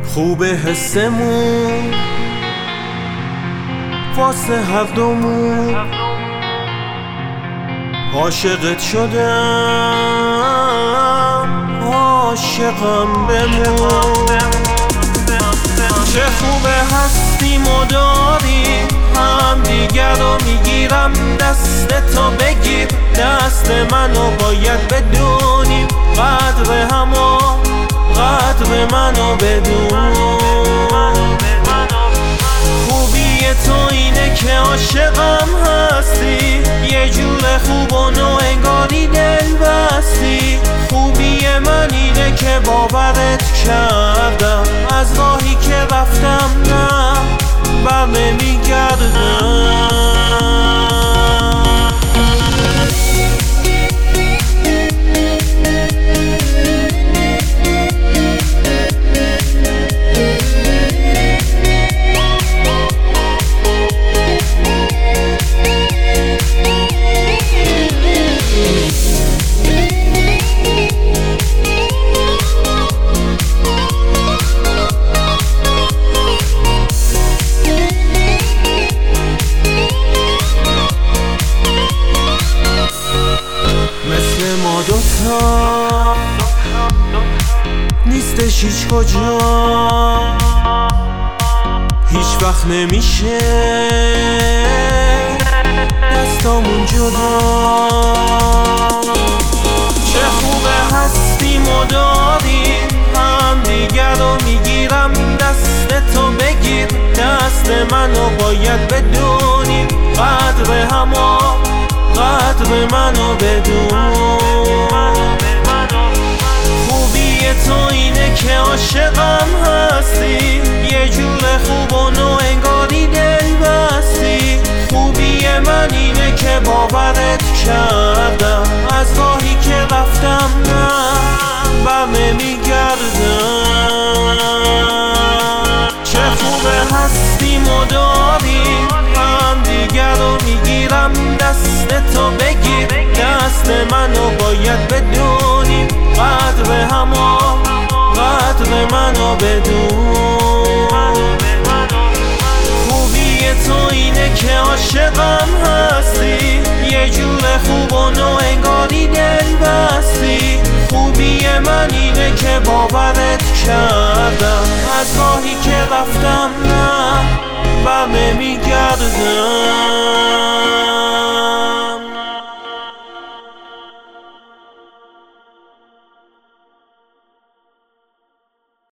خوب حسمون واسه هر دومون، عاشقت شدم عاشقم بمون. چه خوبه هستیم و داریم هم دیگر رو میگیرم، دست تو بگیر دست منو، باید بدونیم قدر همو، قدر منو بدون. خوبی تو اینه که عاشقم هستی، یه جور خوب و نو انگاری دل بستی. خوبی من اینه که باورت کردم، از راهی که رفتم نه بر نمیگردم. ما دوتا نیستش هیچ کجا، هیچ وقت نمیشه دستامون جدا. چه خوبه هستیم و داریم هم دیگر رو میگیرم، دست تو بگیر دست منو، باید بدونیم قدر همو، قدر منو بدون. خوبی تو اینه که عاشقم هستی، یه جور خوب و نو انگاری دل بستی. خوبی من اینه که باورت کردم، از راهی که رفتم نه بر نمیگردم. چه خوبه هستیم و داریم هم دیگر رو میگیرم، دست تو بگیر دست منو، باید بدونیم قدر همو، قدر منو بدون. خوبی تو اینه که عاشقم هستی، یه جور خوب و نو انگاری دل بستی. خوبی من اینه که باورت کردم، از راهی که رفتم نه بر نمیگردم.